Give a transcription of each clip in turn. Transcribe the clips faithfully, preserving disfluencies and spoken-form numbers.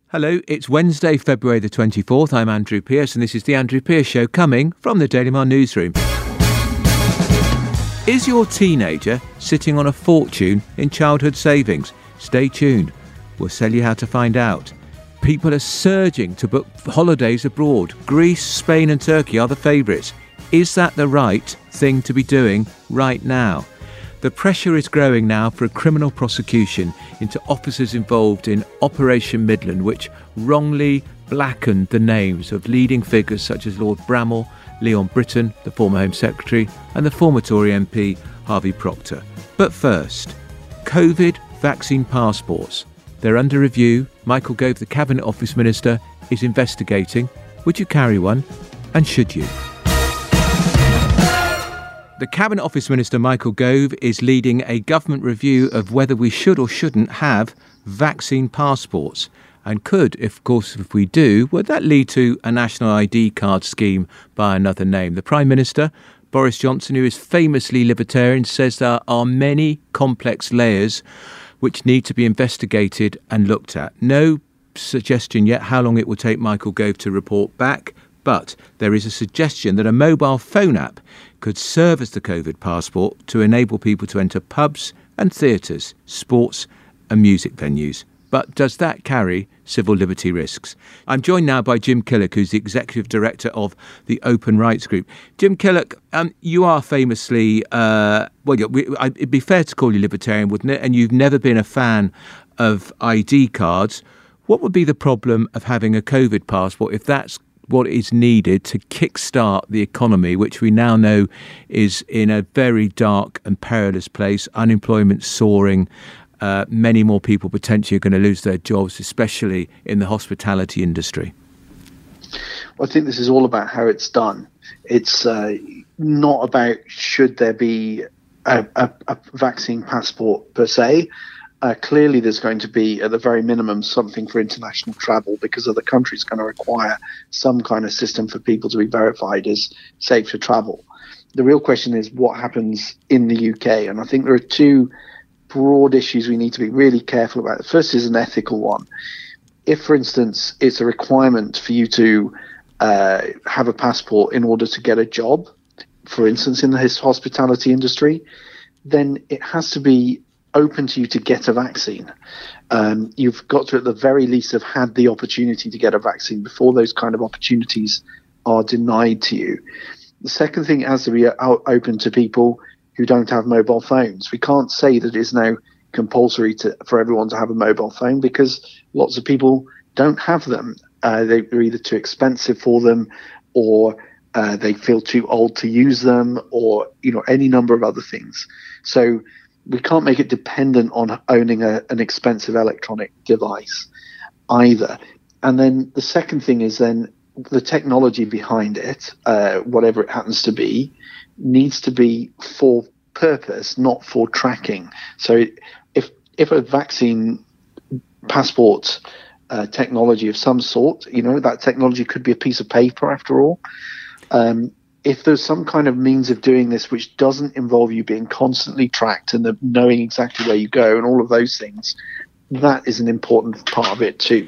Hello, it's Wednesday, February the twenty-fourth. I'm Andrew Pierce, and this is The Andrew Pierce Show, coming from the Daily Mail newsroom. Is your teenager sitting on a fortune in childhood savings? Stay tuned. We'll tell you how to find out. People are surging to book holidays abroad. Greece, Spain and Turkey are the favourites. Is that the right thing to be doing right now? The pressure is growing now for a criminal prosecution into officers involved in Operation Midland, which wrongly blackened the names of leading figures such as Lord Bramall, Leon Britton, the former Home Secretary, and the former Tory M P Harvey Proctor. But first, COVID vaccine passports. They're under review. Michael Gove, the Cabinet Office Minister, is investigating. Would you carry one? And should you? The Cabinet Office Minister, Michael Gove, is leading a government review of whether we should or shouldn't have vaccine passports. And could, if, of course, if we do, would that lead to a national I D card scheme by another name? The Prime Minister, Boris Johnson, who is famously libertarian, says there are many complex layers which need to be investigated and looked at. No suggestion yet how long it will take Michael Gove to report back, but there is a suggestion that a mobile phone app could serve as the COVID passport to enable people to enter pubs and theatres, sports and music venues. But does that carry civil liberty risks? I'm joined now by Jim Killock, who's the Executive Director of the Open Rights Group. Jim Killock, um, you are famously, uh, well, it'd be fair to call you libertarian, wouldn't it? And you've never been a fan of I D cards. What would be the problem of having a COVID passport if that's what is needed to kickstart the economy, which we now know is in a very dark and perilous place, unemployment soaring, uh, many more people potentially are going to lose their jobs, especially in the hospitality industry? Well, I think this is all about how it's done. It's uh, not about should there be a, a, a vaccine passport per se. Uh, clearly, there's going to be, at the very minimum, something for international travel because other countries are going to require some kind of system for people to be verified as safe to travel. The real question is what happens in the U K. And I think there are two broad issues we need to be really careful about. The first is an ethical one. If, for instance, it's a requirement for you to uh, have a passport in order to get a job, for instance, in the hospitality industry, then it has to be open to you to get a vaccine. Um, you've got to, at the very least, have had the opportunity to get a vaccine before those kind of opportunities are denied to you. The second thing has to be out, open to people who don't have mobile phones. We can't say that it's now compulsory to, for everyone to have a mobile phone because lots of people don't have them. Uh, they're either too expensive for them or uh, they feel too old to use them or, you know, any number of other things. So we can't make it dependent on owning a, an expensive electronic device either. And then the second thing is then the technology behind it, uh, whatever it happens to be, needs to be for purpose, not for tracking. So if if a vaccine passport uh, technology of some sort, you know, that technology could be a piece of paper after all. Um, If there's some kind of means of doing this which doesn't involve you being constantly tracked and the, knowing exactly where you go and all of those things, that is an important part of it too.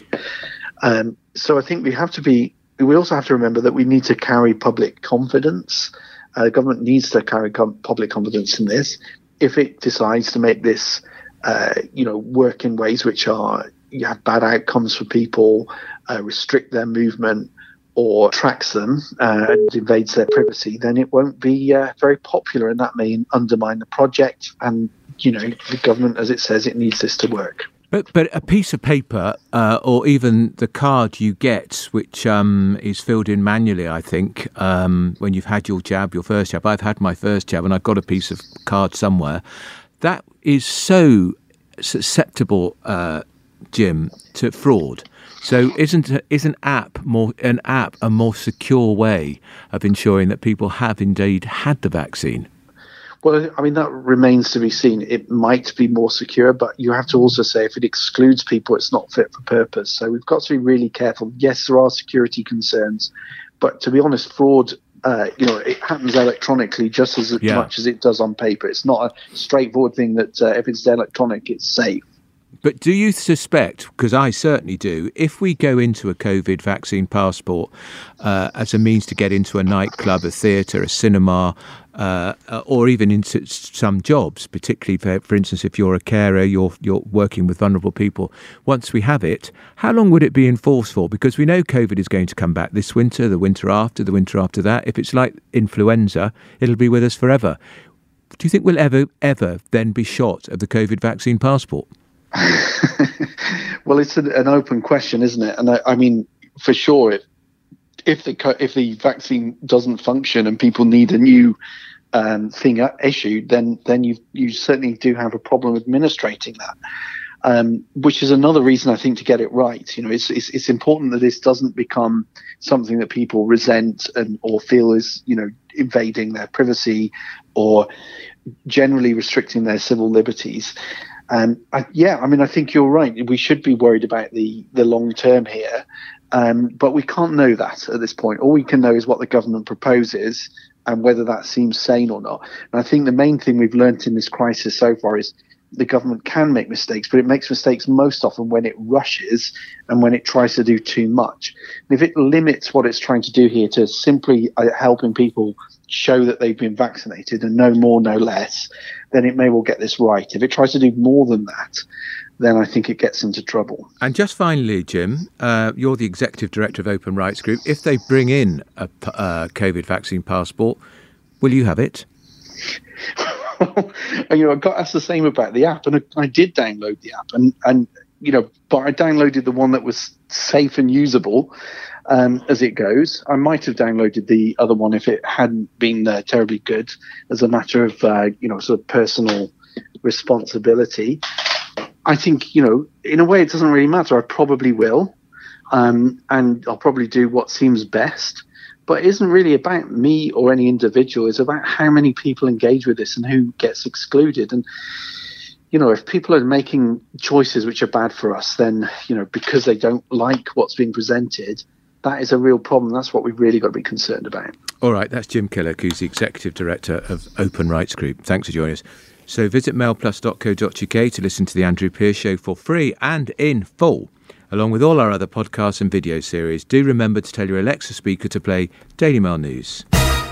Um, so I think we have to be, we also have to remember that we need to carry public confidence. Uh, the government needs to carry com- public confidence in this. If it decides to make this, uh, you know, work in ways which are, you have bad outcomes for people, uh, restrict their movement, or tracks them uh, and invades their privacy, then it won't be uh, very popular, and that may undermine the project. And, you know, the government, as it says, it needs this to work. But but a piece of paper uh, or even the card you get, which um, is filled in manually, I think, um, when you've had your jab, your first jab. I've had my first jab and I've got a piece of card somewhere. That is so susceptible, uh, Jim, to fraud. So isn't is an app more an app a more secure way of ensuring that people have indeed had the vaccine? Well, I mean, that remains to be seen. It might be more secure, but you have to also say if it excludes people, it's not fit for purpose. So we've got to be really careful. Yes, there are security concerns, but to be honest, fraud, uh, you know, it happens electronically just as yeah. much as it does on paper. It's not a straightforward thing that uh, if it's electronic, it's safe. But do you suspect, because I certainly do, if we go into a COVID vaccine passport uh, as a means to get into a nightclub, a theatre, a cinema, uh, or even into some jobs, particularly, for, for instance, if you're a carer, you're, you're working with vulnerable people, once we have it, how long would it be enforced for? Because we know COVID is going to come back this winter, the winter after, the winter after that. If it's like influenza, it'll be with us forever. Do you think we'll ever, ever then be shot of the COVID vaccine passport? Well, it's an, an open question, isn't it? And I, I mean, for sure, if if the if the vaccine doesn't function and people need a new um, thing issued, then then you you certainly do have a problem administrating that. Um, which is another reason I think to get it right. You know, it's, it's it's important that this doesn't become something that people resent and or feel is, you know, invading their privacy or generally restricting their civil liberties. Um, I, yeah, I mean, I think you're right. We should be worried about the the long term here, um, but we can't know that at this point. All we can know is what the government proposes and whether that seems sane or not. And I think the main thing we've learnt in this crisis so far is the government can make mistakes, but it makes mistakes most often when it rushes and when it tries to do too much. And if it limits what it's trying to do here to simply uh, helping people show that they've been vaccinated and no more, no less, then it may well get this right. If it tries to do more than that, then I think it gets into trouble. And just finally, Jim, uh, you're the Executive Director of Open Rights Group. If they bring in a uh, COVID vaccine passport, will you have it? You know, I got asked the same about the app, and I, I did download the app, and, and you know, but I downloaded the one that was safe and usable um, as it goes. I might have downloaded the other one if it hadn't been uh, terribly good, as a matter of uh, you know, sort of personal responsibility. I think, you know, in a way, it doesn't really matter. I probably will, um, and I'll probably do what seems best. But it isn't really about me or any individual. It's about how many people engage with this and who gets excluded. And, you know, if people are making choices which are bad for us, then, you know, because they don't like what's being presented, that is a real problem. That's what we've really got to be concerned about. All right, that's Jim Killock, who's the Executive Director of Open Rights Group. Thanks for joining us. So visit mail plus dot co dot uk to listen to the Andrew Pierce Show for free and in full, along with all our other podcasts and video series. Do remember to tell your Alexa speaker to play Daily Mail News.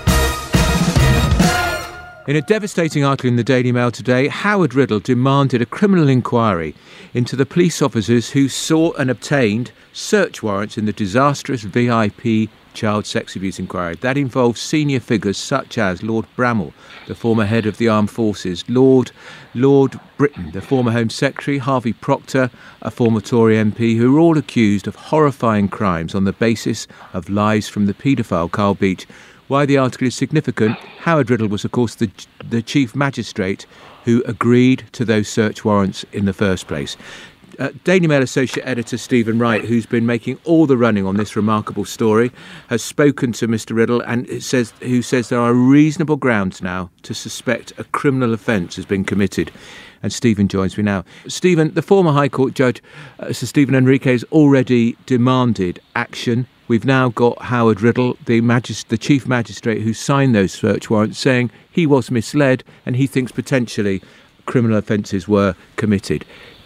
In a devastating article in the Daily Mail today, Howard Riddle demanded a criminal inquiry into the police officers who sought and obtained search warrants in the disastrous V I P child sex abuse inquiry. That involved senior figures such as Lord Bramall, the former head of the armed forces, Lord Lord Britton, the former Home Secretary, Harvey Proctor, a former Tory M P, who were all accused of horrifying crimes on the basis of lies from the paedophile Carl Beech. Why the article is significant: Howard Riddle was, of course, the the chief magistrate who agreed to those search warrants in the first place. Uh, Daily Mail Associate Editor Stephen Wright, who's been making all the running on this remarkable story, has spoken to Mister Riddle and it says, who says there are reasonable grounds now to suspect a criminal offence has been committed. And Stephen joins me now. Stephen, the former High Court judge, uh, Sir Stephen Enrique, has already demanded action. We've now got Howard Riddle, the, magist- the chief magistrate who signed those search warrants, saying he was misled and he thinks potentially criminal offences were committed.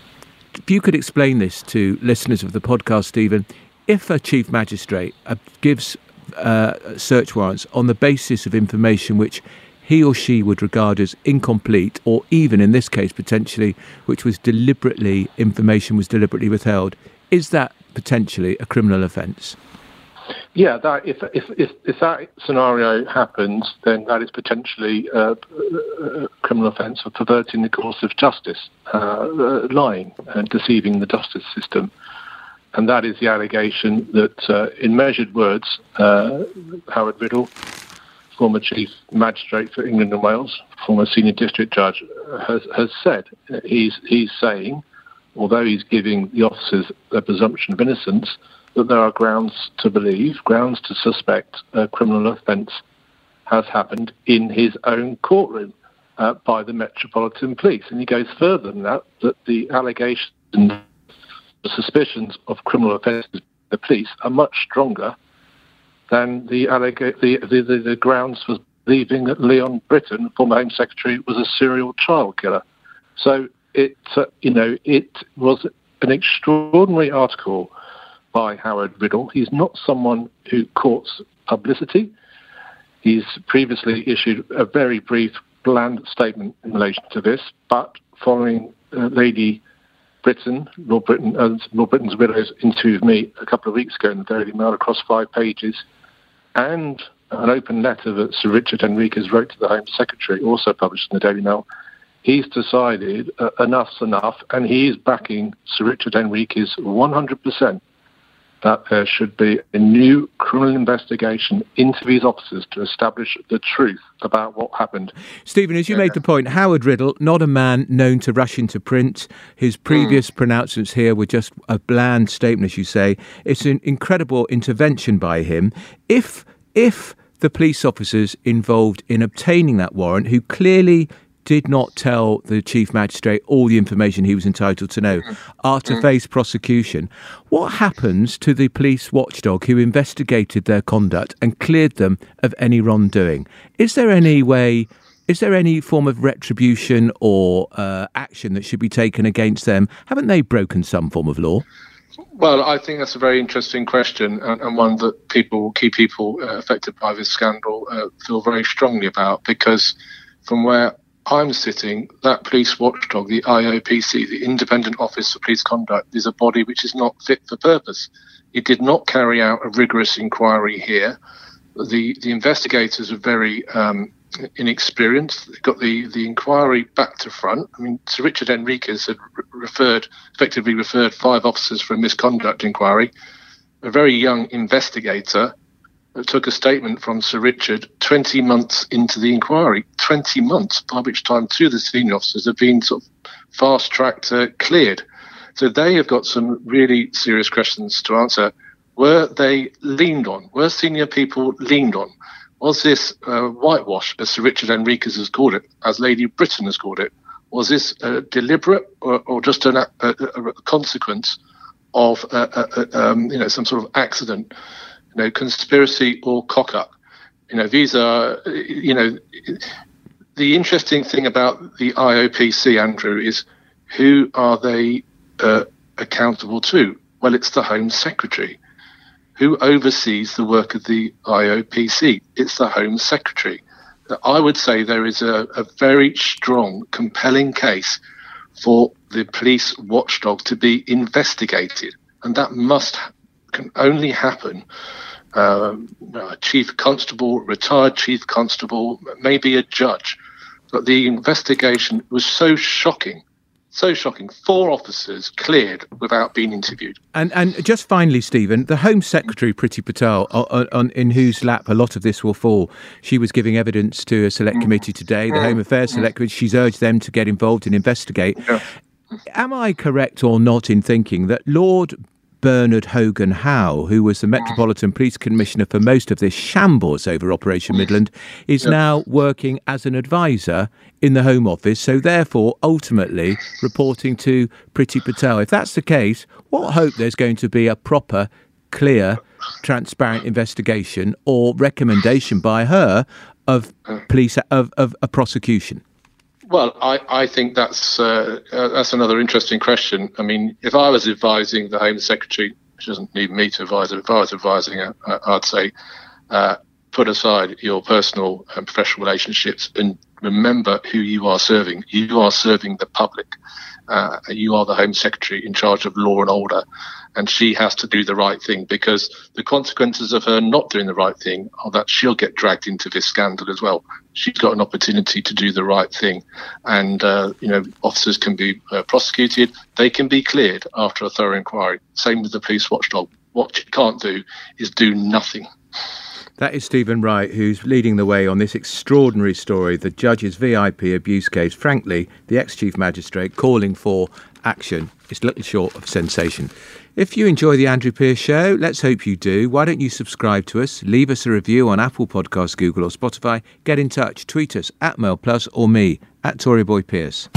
If you could explain this to listeners of the podcast, Stephen, if a chief magistrate uh, gives uh, search warrants on the basis of information which he or she would regard as incomplete, or even in this case potentially which was deliberately, information was deliberately withheld, is that potentially a criminal offence? Yeah, that, if, if if if that scenario happens, then that is potentially uh, a criminal offence for perverting the course of justice, uh, lying and deceiving the justice system. And that is the allegation that, uh, in measured words, uh, Howard Riddle, former Chief Magistrate for England and Wales, former Senior District Judge, has, has said. He's, he's saying, although he's giving the officers a presumption of innocence, that there are grounds to believe, grounds to suspect a criminal offence has happened in his own courtroom uh, by the Metropolitan Police. And he goes further than that, that the allegations, the suspicions of criminal offences by the police are much stronger than the, allega- the, the, the, the grounds for believing that Leon Britton, former Home Secretary, was a serial child killer. So it uh, you know it was an extraordinary article by Howard Riddle. He's not someone who courts publicity. He's previously issued a very brief, bland statement in relation to this, but following uh, Lady Britton, Lord Britton, uh, Lord Britton's widow's interview with me a couple of weeks ago in the Daily Mail across five pages, and an open letter that Sir Richard Henriques wrote to the Home Secretary, also published in the Daily Mail, he's decided uh, enough's enough, and he is backing Sir Richard Henriques one hundred percent that there should be a new criminal investigation into these officers to establish the truth about what happened. Stephen, as you yeah. made the point, Howard Riddle, not a man known to rush into print. His previous mm. pronouncements here were just a bland statement, as you say. It's an incredible intervention by him. If, if the police officers involved in obtaining that warrant, who clearly did not tell the Chief Magistrate all the information he was entitled to know, are to face prosecution, what happens to the police watchdog who investigated their conduct and cleared them of any wrongdoing? Is there any way, is there any form of retribution or uh, action that should be taken against them? Haven't they broken some form of law? Well, I think that's a very interesting question, and, and one that people, key people uh, affected by this scandal uh, feel very strongly about, because from where I'm sitting, that police watchdog, the I O P C, the Independent Office for Police Conduct, is a body which is not fit for purpose. It did not carry out a rigorous inquiry here. The the investigators are very um, inexperienced. They got the, the inquiry back to front. I mean, Sir Richard Henriques had re- referred, effectively referred five officers for a misconduct inquiry. A very young investigator took a statement from Sir Richard twenty months into the inquiry, twenty months, by which time two of the senior officers have been sort of fast-tracked, uh, cleared. So they have got some really serious questions to answer. Were they leaned on? Were senior people leaned on? Was this uh, whitewash, as Sir Richard Henriques has called it, as Lady Britton has called it? Was this uh, deliberate or, or just an, a, a, a consequence of uh, uh, um, you know, some sort of accident? You know, conspiracy or cock-up. You know, these are, you know, the interesting thing about the I O P C, Andrew, is who are they uh, accountable to? Well, it's the Home Secretary. Who oversees the work of the I O P C? It's the Home Secretary. I would say there is a, a very strong, compelling case for the police watchdog to be investigated, and that must can only happen. Um, a chief constable, retired chief constable, maybe a judge. But the investigation was so shocking, so shocking. Four officers cleared without being interviewed. And and just finally, Stephen, the Home Secretary, Priti Patel, on, on, in whose lap a lot of this will fall, she was giving evidence to a select committee today, the Home Affairs Select Committee. She's urged them to get involved and investigate. Yeah. Am I correct or not in thinking that Lord Bernard Hogan Howe, who was the Metropolitan Police Commissioner for most of this shambles over Operation Midland, is yep. now working as an advisor in the Home Office, so therefore ultimately reporting to Priti Patel? If that's the case, what hope there's going to be a proper, clear, transparent investigation or recommendation by her of police of, of a prosecution? Well, I, I think that's uh, uh, that's another interesting question. I mean, if I was advising the Home Secretary, which doesn't need me to advise her, if I was advising her, uh, I'd say uh, put aside your personal and professional relationships and remember who you are serving. You are serving the public. Uh, you are the Home Secretary in charge of law and order, and she has to do the right thing, because the consequences of her not doing the right thing are that she'll get dragged into this scandal as well. She's got an opportunity to do the right thing, and uh, you know, officers can be uh, prosecuted. They can be cleared after a thorough inquiry. Same with the police watchdog. What she can't do is do nothing. That is Stephen Wright, who's leading the way on this extraordinary story, the judge's V I P abuse case. Frankly, the ex-Chief Magistrate calling for action is little short of sensation. If you enjoy the Andrew Pierce Show, let's hope you do. Why don't you subscribe to us? Leave us a review on Apple Podcasts, Google or Spotify. Get in touch. Tweet us at Mail Plus or me at Toryboy Pierce.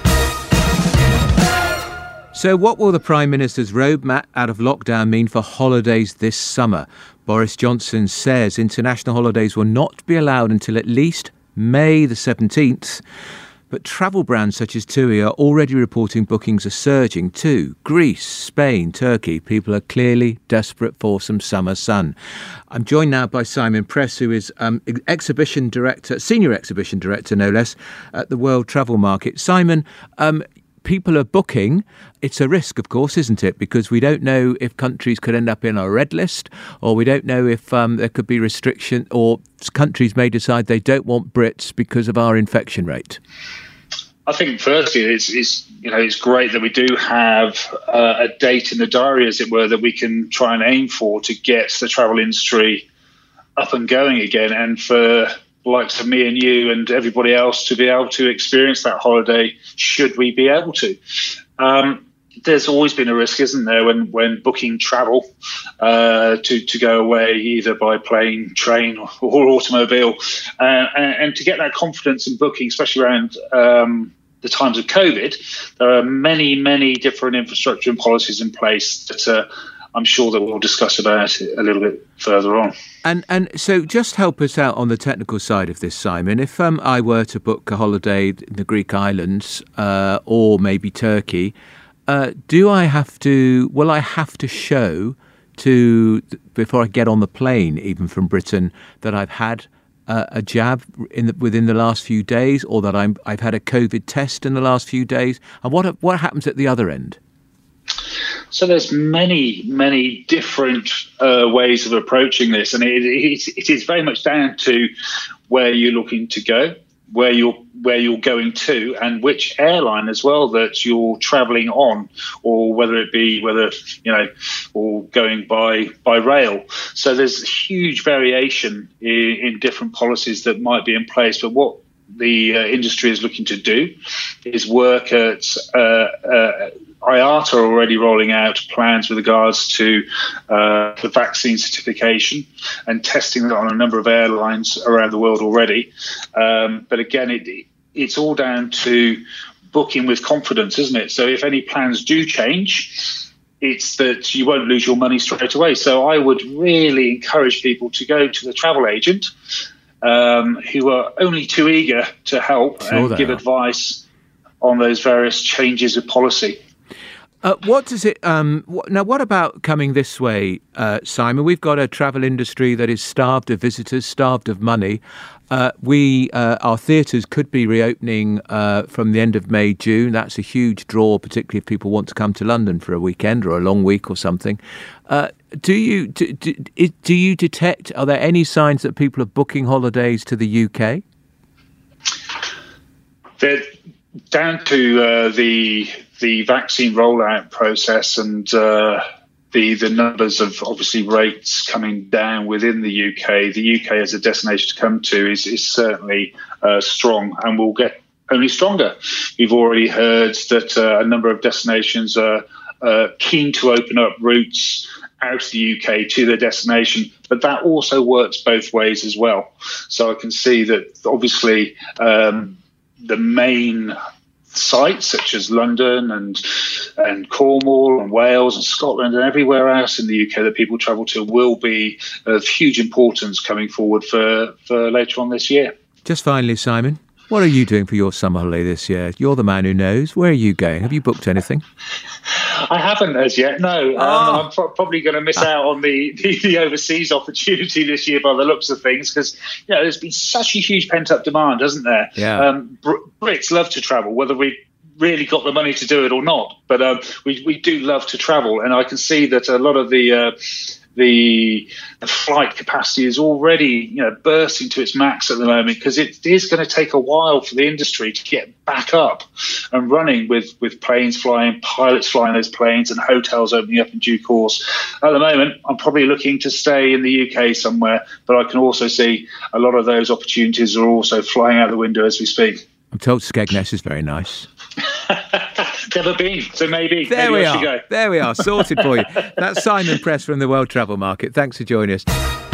So what will the Prime Minister's roadmap out of lockdown mean for holidays this summer? Boris Johnson says international holidays will not be allowed until at least May the seventeenth. But travel brands such as TUI are already reporting bookings are surging too. Greece, Spain, Turkey, people are clearly desperate for some summer sun. I'm joined now by Simon Press, who is um, exhibition director, senior exhibition director, no less, at the World Travel Market. Simon, um, people are booking. It's a risk, of course, isn't it? Because we don't know if countries could end up in a red list, or we don't know if um, there could be restriction, or countries may decide they don't want Brits because of our infection rate. I think firstly, it's, it's you know it's great that we do have uh, a date in the diary, as it were, that we can try and aim for to get the travel industry up and going again, and for likes of me and you and everybody else to be able to experience that holiday, should we be able to. Um, there's always been a risk, isn't there, when, when booking travel uh, to, to go away either by plane, train or, or automobile, uh, and, and to get that confidence in booking, especially around um, the times of COVID, there are many, many different infrastructure and policies in place that uh, I'm sure that we'll discuss about it a little bit further on. And and so just help us out on the technical side of this, Simon. If um, I were to book a holiday in the Greek islands uh, or maybe Turkey, uh, do I have to, will I have to show to, before I get on the plane, even from Britain, that I've had uh, a jab in the, within the last few days, or that I'm, I've had a COVID test in the last few days? And what what happens at the other end? So there's many, many different uh, ways of approaching this, and it, it, it is very much down to where you're looking to go, where you're where you're going to, and which airline as well that you're travelling on, or whether it be whether you know, or going by by rail. So there's huge variation in, in different policies that might be in place, but what the uh, industry is looking to do is work at uh, uh, I A T A are already rolling out plans with regards to uh, the vaccine certification and testing that on a number of airlines around the world already. Um, but again, it, it's all down to booking with confidence, isn't it? So if any plans do change, it's that you won't lose your money straight away. So I would really encourage people to go to the travel agent, um, who are only too eager to help sure and give are. advice on those various changes of policy. Uh, what does it um, what, now? What about coming this way, uh, Simon? We've got a travel industry that is starved of visitors, starved of money. Uh, we uh, our theatres could be reopening uh, from the end of May, June. That's a huge draw, particularly if people want to come to London for a weekend or a long week or something. Uh, do you do, do, do you detect? Are there any signs that people are booking holidays to the U K? They're down to uh, the. the vaccine rollout process and uh, the the numbers of obviously rates coming down within the U K. The U K as a destination to come to is, is certainly uh, strong and will get only stronger. We've already heard that uh, a number of destinations are uh, keen to open up routes out of the U K to their destination, but that also works both ways as well. So I can see that obviously um, the main sites such as London and and Cornwall and Wales and Scotland and everywhere else in the U K that people travel to will be of huge importance coming forward for, for later on this year. Just finally, Simon, what are you doing for your summer holiday this year? You're the man who knows. Where are you going? Have you booked anything? I haven't as yet, no. Oh. Um, I'm pro- probably going to miss out on the, the, the overseas opportunity this year by the looks of things because, you know, there's been such a huge pent-up demand, hasn't there? Yeah. Um, Br- Brits love to travel, whether we really got the money to do it or not. But um, we, we do love to travel, and I can see that a lot of the... Uh, The, the flight capacity is already, you know, bursting to its max at the moment because it is going to take a while for the industry to get back up and running with, with planes flying, pilots flying those planes and hotels opening up in due course. At the moment, I'm probably looking to stay in the U K somewhere, but I can also see a lot of those opportunities are also flying out the window as we speak. I'm told Skegness is very nice. Never been, so maybe. There maybe we I are. should go. There we are, sorted for you. That's Simon Press from the World Travel Market. Thanks for joining us.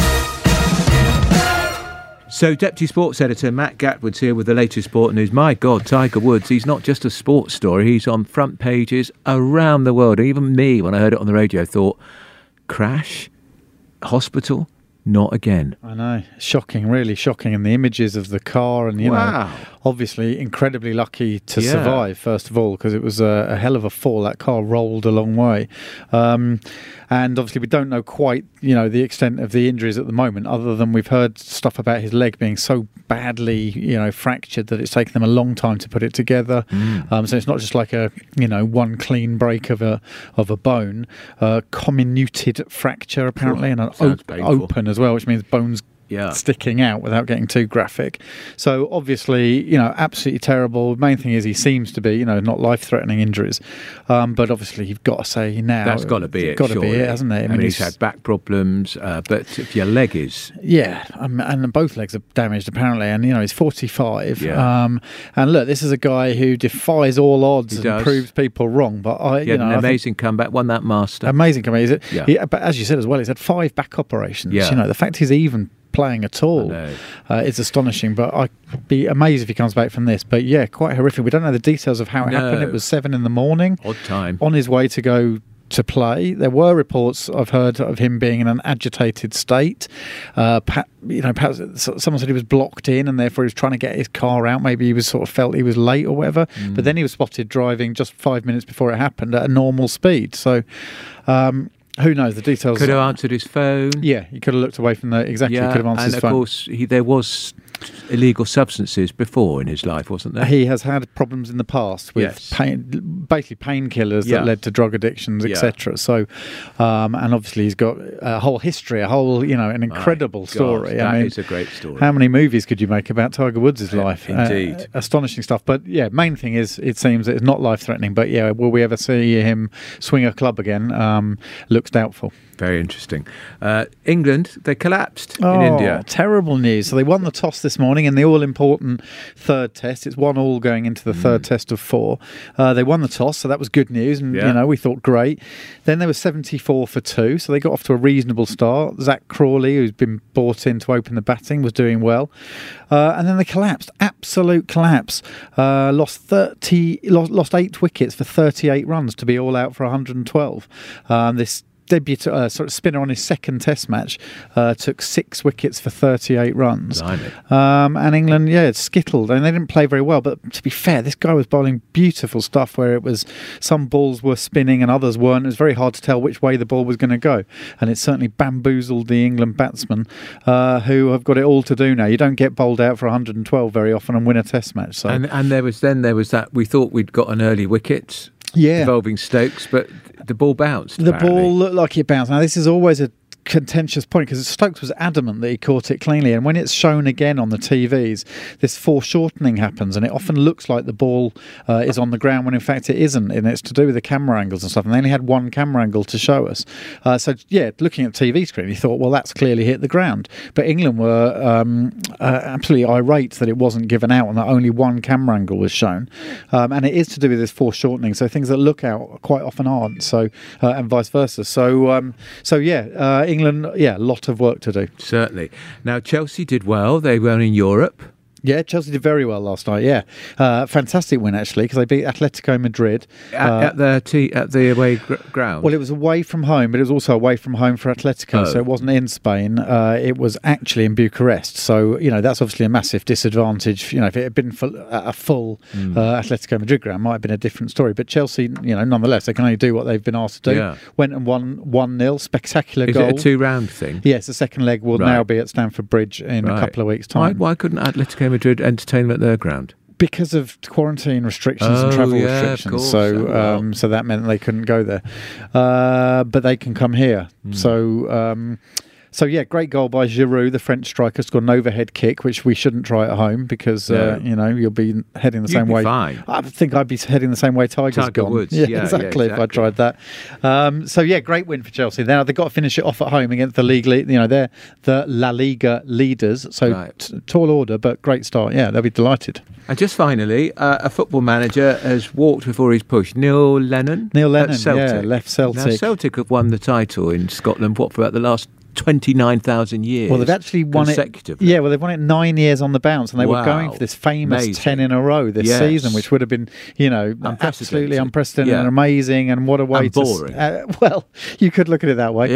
So, Deputy Sports Editor Matt Gatwood's here with the latest sport news. My God, Tiger Woods, he's not just a sports story, he's on front pages around the world. Even me, when I heard it on the radio, thought, crash? Hospital? Not again. I know. Shocking, really shocking. And the images of the car and, you wow. know, obviously incredibly lucky to Yeah. survive, first of all, because it was a, a hell of a fall. That car rolled a long way. Um, and obviously we don't know quite, you know, the extent of the injuries at the moment, other than we've heard stuff about his leg being so badly, you know, fractured that it's taken them a long time to put it together. Mm. Um, so it's not just like a, you know, one clean break of a of a bone. Uh, comminuted fracture, apparently, and an Sounds op- painful. open as well, which means bones Yeah. sticking out without getting too graphic. So obviously, you know, absolutely terrible. The main thing is he seems to be, you know, not life-threatening injuries. Um, but obviously, you've got to say now That's got to be it. Got to surely. be it, hasn't it? I mean, he's had back problems, uh, but if your leg is, yeah, um, and both legs are damaged apparently. And you know, he's forty-five. Yeah. Um, and look, this is a guy who defies all odds He and does. proves people wrong. But I, he you had know, an I think- amazing comeback, won that Master. amazing comeback. Yeah. He, but as you said as well, he's had five back operations. Yeah. You know, the fact he's even playing at all I know. uh, is astonishing. But I'd be amazed if he comes back from this. But yeah, quite horrific. We don't know the details of how it No. happened. It was seven in the morning, Odd time. on his way to go to play. There were reports I've heard of him being in an agitated state. Uh, perhaps, you know, perhaps someone said he was blocked in and therefore he was trying to get his car out. Maybe he was sort of felt he was late or whatever. Mm. But then he was spotted driving just five minutes before it happened at a normal speed. So um, who knows the details? Could have answered his phone. Yeah, he could have looked away from the exactly. Yeah, Could have answered and his of phone. course, he, there was illegal substances before in his life, wasn't there? He has had problems in the past with Yes. pain, basically painkillers Yeah. that led to drug addictions, Yeah. et cetera. So, um, and obviously he's got a whole history, a whole, you know, an incredible My story. God, that I mean, is a great story. how many movies could you make about Tiger Woods' Yeah, life? indeed. Uh, astonishing stuff. But yeah, main thing is it seems that it's not life-threatening. But yeah, will we ever see him swing a club again? Um, looks doubtful. Very interesting. Uh, England, they collapsed Oh, in India. terrible news. So they won the toss this morning in the all-important third test. It's one all going into the third test of four. Uh, they won the toss, so that was good news. And, Yeah. you know, we thought great. Then they were seventy-four for two, so they got off to a reasonable start. Zach Crawley, who's been brought in to open the batting, was doing well. Uh, and then they collapsed. Absolute collapse. Uh, lost thirty, lost, lost eight wickets for thirty-eight runs to be all out for one hundred twelve. Um, this debut uh, sort of spinner on his second test match uh, took six wickets for thirty-eight runs. Blimey. Um, and England, yeah, skittled, and they didn't play very well. But to be fair, this guy was bowling beautiful stuff where it was some balls were spinning and others weren't. It was very hard to tell which way the ball was going to go, and it certainly bamboozled the England batsmen uh, who have got it all to do now. You don't get bowled out for one hundred twelve very often and win a test match. So And and there was then there was that we thought we'd got an early wicket yeah, involving Stokes, but the ball bounced. the apparently. ball looked like it bounced. Now this is always a contentious point because Stokes was adamant that he caught it cleanly, and when it's shown again on the T Vs, this foreshortening happens and it often looks like the ball uh, is on the ground when in fact it isn't, and it's to do with the camera angles and stuff, and they only had one camera angle to show us. Uh, so yeah, looking at the T V screen, you thought, well, that's clearly hit the ground. But England were um, uh, absolutely irate that it wasn't given out and that only one camera angle was shown. Um, and it is to do with this foreshortening, so things that look out quite often aren't, so uh, and vice versa. So um, so yeah, uh, England, yeah, a lot of work to do. Certainly. Now Chelsea did well. They were in Europe. Yeah, Chelsea did very well last night. Yeah, uh, fantastic win actually because they beat Atletico Madrid At, uh, at the t- at the away gr- ground. Well, it was away from home, but it was also away from home for Atletico, Oh. so it wasn't in Spain. Uh, it was actually in Bucharest. So, you know, that's obviously a massive disadvantage. You know, if it had been full, a full Mm. uh, Atletico Madrid ground, might have been a different story. But Chelsea, you know, nonetheless, they can only do what they've been asked to do. Yeah. Went and won one nil, spectacular Is goal. it a two-round thing? Yes, the second leg will Right. now be at Stamford Bridge in Right. a couple of weeks' Why, time. why couldn't Atletico Madrid entertain them at their ground? Because of quarantine restrictions Oh, and travel yeah, of restrictions, course. so Oh, well. um, so that meant they couldn't go there, uh, but they can come here. Hmm. So um, so yeah, great goal by Giroud, the French striker, scored an overhead kick, which we shouldn't try at home because uh, No. you know you'll be heading the You'd same be way. fine. I think I'd be heading the same way Tiger's Tiger gone. Woods, Yeah, yeah, yeah, exactly, If I exactly. tried that. Um, so yeah, great win for Chelsea. Now they've got to finish it off at home against the league. le- You know, they're the La Liga leaders. So Right. t- tall order, but great start. Yeah, they'll be delighted. And just finally, uh, a football manager has walked before he's pushed. Neil Lennon. Neil at Lennon, Celtic. yeah, left Celtic. Now, Celtic have won the title in Scotland, what, for about the last twenty-nine thousand years? Well, they've actually won it. consecutively. Yeah, well, they've won it nine years on the bounce, and they Wow. were going for this famous Amazing. ten in a row this Yes. season, which would have been, you know, Unprecedented. absolutely unprecedented Yeah. and amazing. And what a way And to. boring. Uh, well, you could look at it that way. Yeah.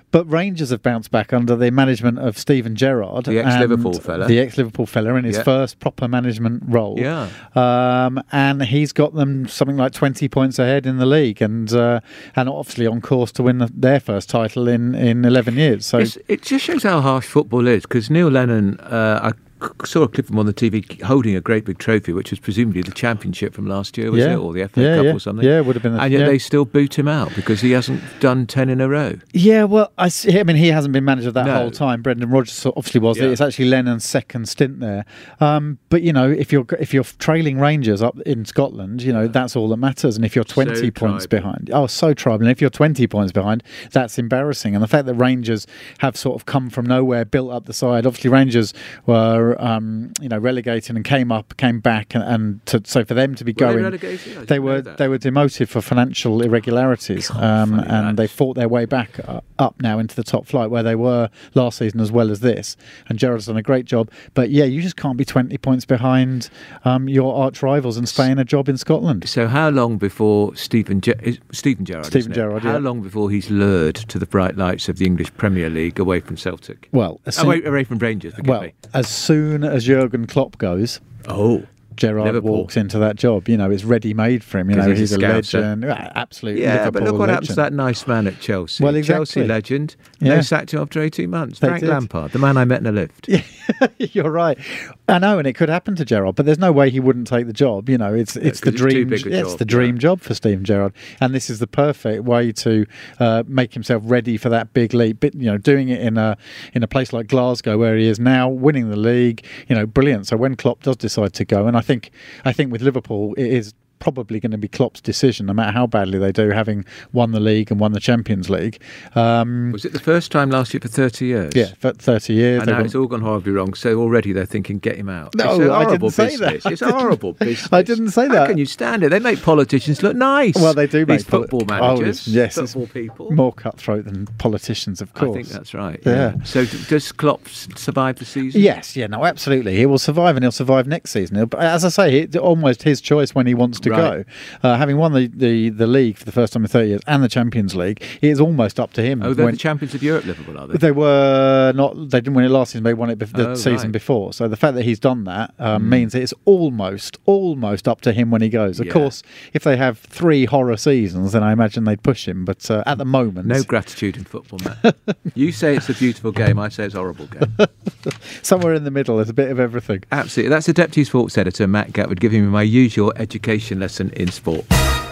But Rangers have bounced back under the management of Steven Gerrard. The ex-Liverpool fella. The ex-Liverpool fella in his yeah. first proper management role. Yeah. Um, and he's got them something like twenty points ahead in the league and uh, and obviously on course to win the, their first title in, in eleven years. So it's, it just shows how harsh football is, because Neil Lennon, uh, I saw a clip of him on the T V holding a great big trophy, which was presumably the championship from last year, was yeah. it? Or the F A yeah, Cup yeah. or something? Yeah, it would have been. The, and yet yeah. they still boot him out because he hasn't done ten in a row. Yeah, well, I, see, I mean, he hasn't been manager that No. whole time. Brendan Rodgers obviously was. Yeah. It's actually Lennon's second stint there. Um, but, you know, if you're if you're trailing Rangers up in Scotland, you know, that's all that matters. And if you're twenty So points tribal. behind, oh, so tribal. And if you're twenty points behind, that's embarrassing. And the fact that Rangers have sort of come from nowhere, built up the side. Obviously, Rangers were, um, you know, relegated and came up, came back, and, and to, so for them to be Were they going, relegated? I they didn't were know that. they were demoted for financial irregularities, God, um, funny and that. they fought their way back uh, up now into the top flight where they were last season as well as this. And Gerrard's done a great job, but yeah, you just can't be twenty points behind um, your arch rivals and stay in a job in Scotland. So how long before Stephen Ge- is- Stephen Gerrard? Stephen isn't it? Gerrard, How yeah. long before he's lured to the bright lights of the English Premier League away from Celtic? Well, as soon, Away, away from Rangers. Forgive well, me. as soon as Jurgen Klopp goes, Oh. Gerrard Liverpool. walks into that job. You know, it's ready made for him. You 'Cause know, he's he's a a Scouser. legend. Yeah, absolutely. Yeah, Liverpool but look what legend. happens to that nice man at Chelsea. Well, exactly. Chelsea legend. Yeah. They sacked him after eighteen months. They Frank did. Lampard, the man I met in a lift. Yeah, you're right. I know, and it could happen to Gerrard, but there's no way he wouldn't take the job. You know, it's it's the 'cause it's too dream. big a yeah, it's job, the dream yeah. job for Steven Gerrard, and this is the perfect way to uh, make himself ready for that big leap. But, you know, doing it in a in a place like Glasgow where he is now, winning the league. You know, brilliant. So when Klopp does decide to go, and I think I think with Liverpool it is probably going to be Klopp's decision, no matter how badly they do, having won the league and won the Champions League. Um, Was it the first time last year for thirty years? yeah, for thirty years. And they've now got- it's all gone horribly wrong. So already they're thinking, get him out. No, it's a I horrible didn't say business. that. It's I a didn't- horrible business. I didn't say How that. can you stand it? They make politicians look nice. Well, they do make These poli- football Oh, managers, it's- yes, it's football people. more cutthroat than politicians, of course. I think that's right. Yeah. So d- does Klopp s- survive the season? Yes, yeah, no, absolutely. He will survive, and he'll survive next season. He'll, but as I say, it's almost his choice when he wants to Right. go. Uh, having won the, the, the league for the first time in thirty years and the Champions League, it is almost up to him. Oh, they're when- the champions of Europe, Liverpool, are they? They were not. They didn't win it last season. They won it bef- the Oh, season right. before. So the fact that he's done that um, Mm. means it's almost, almost up to him when he goes. Of Yeah. course, if they have three horror seasons, then I imagine they'd push him. But uh, at the moment, No gratitude in football, Matt. You say it's a beautiful game. I say it's a horrible game. somewhere in the middle, there's a bit of everything. Absolutely. That's the Deputy Sports Editor, Matt Gatwood, giving me my usual education lesson in sport.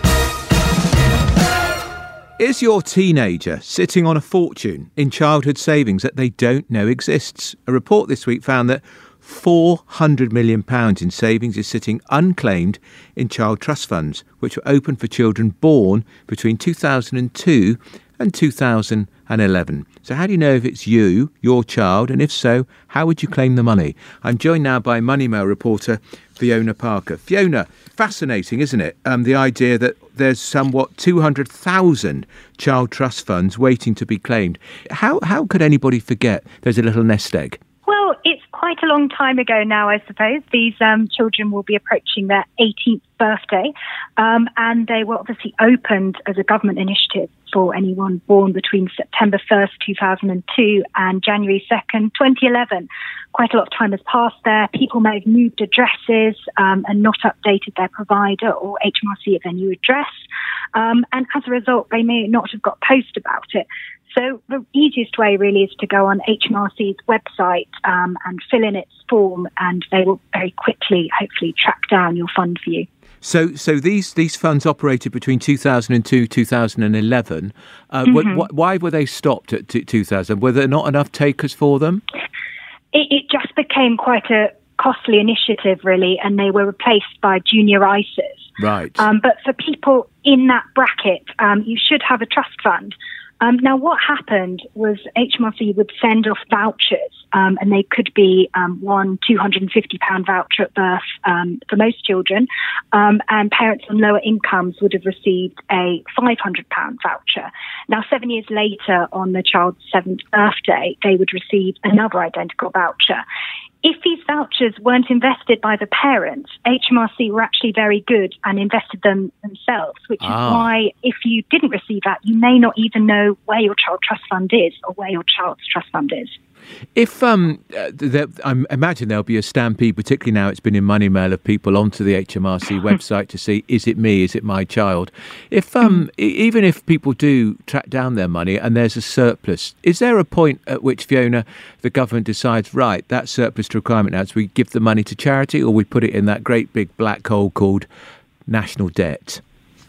Is your teenager sitting on a fortune in childhood savings that they don't know exists? A report this week found that four hundred million pounds in savings is sitting unclaimed in child trust funds, which were opened for children born between two thousand two and two thousand eleven. So how do you know if it's you, your child, and if so, how would you claim the money? I'm joined now by Money Mail reporter Fiona Parker. Fiona, fascinating, isn't it? Um, the idea that there's somewhat two hundred thousand child trust funds waiting to be claimed. How how could anybody forget there's a little nest egg? Well, it's quite a long time ago now, I suppose. These um, children will be approaching their eighteenth birthday, um, and they were obviously opened as a government initiative for anyone born between September first, two thousand two and January second, twenty eleven. Quite a lot of time has passed there. People may have moved addresses um, and not updated their provider or H M R C at their new address. Um, and as a result, they may not have got post about it. So the easiest way really is to go on H M R C's website um, and fill in its form, and they will very quickly, hopefully, track down your fund for you. So, so these these funds operated between two thousand two two thousand eleven. Uh, Mm-hmm. wh- wh- why were they stopped at t- two thousand? Were there not enough takers for them? It, it just became quite a costly initiative, really, and they were replaced by junior I S As. Right. Um, but for people in that bracket, um, you should have a trust fund. Um, now, what happened was H M R C would send off vouchers, um, and they could be um, one two hundred fifty pounds voucher at birth um, for most children, um, and parents on lower incomes would have received a five hundred pounds voucher. Now, seven years later, on the child's seventh birthday, they would receive another identical voucher. if these vouchers weren't invested by the parents, H M R C were actually very good and invested them themselves, which is Ah. why if you didn't receive that, you may not even know where your child trust fund is or where your child's trust fund is. If um, uh, there, I imagine there'll be a stampede, particularly now it's been in Money Mail, of people onto the H M R C website to see, is it me, is it my child? If um, e- even if people do track down their money and there's a surplus, is there a point at which, Fiona, the government decides, right, that surplus to requirement now, so we give the money to charity, or we put it in that great big black hole called national debt?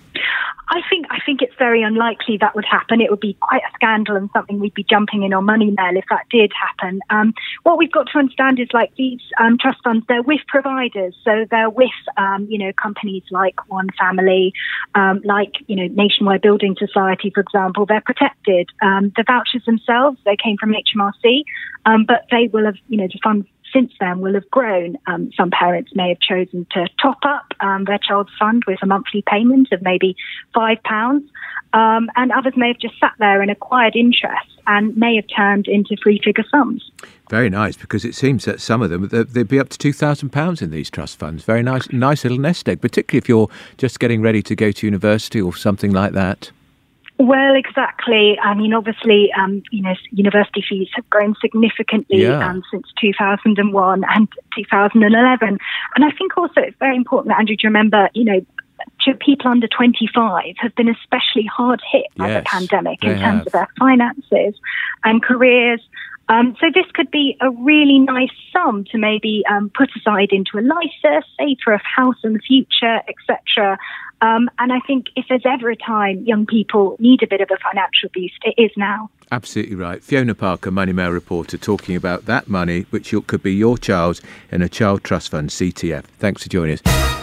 I think I think it's very unlikely that would happen. It would be quite a scandal and something we'd be jumping in on Money Mail if that did happen. Um, what we've got to understand is, like, these um, trust funds, they're with providers. So they're with, um, you know, companies like One Family, um, like, you know, Nationwide Building Society, for example. They're protected. Um, the vouchers themselves, they came from H M R C, um, but they will have, you know, the funds since then will have grown. Um, some parents may have chosen to top up um, their child's fund with a monthly payment of maybe five pounds, um, and others may have just sat there and acquired interest and may have turned into three-figure sums. Very nice, because it seems that some of them, they'd be up to two thousand pounds in these trust funds. Very nice, nice little nest egg, particularly if you're just getting ready to go to university or something like that. Well, exactly. I mean, obviously, um, you know, university fees have grown significantly Yeah. um, since two thousand one and two thousand eleven. And I think also it's very important, Andrew, to remember, you know, to people under twenty-five have been especially hard hit by Yes, the pandemic in they terms have. of their finances and careers. Um, so this could be a really nice sum to maybe um, put aside into a L I S A, save for a house in the future, et cetera. Um, and I think if there's ever a time young people need a bit of a financial boost, it is now. Absolutely right. Fiona Parker, Money Mail reporter, talking about that money, which you- could be your child's, in a child trust fund, C T F. Thanks for joining us.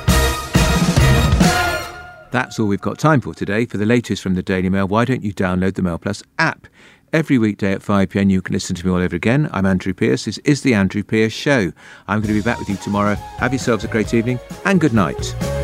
That's all we've got time for today. For the latest from the Daily Mail, why don't you download the Mail Plus app? Every weekday at five p.m. you can listen to me all over again. I'm Andrew Pierce. This is The Andrew Pierce Show. I'm going to be back with you tomorrow. Have yourselves a great evening and good night.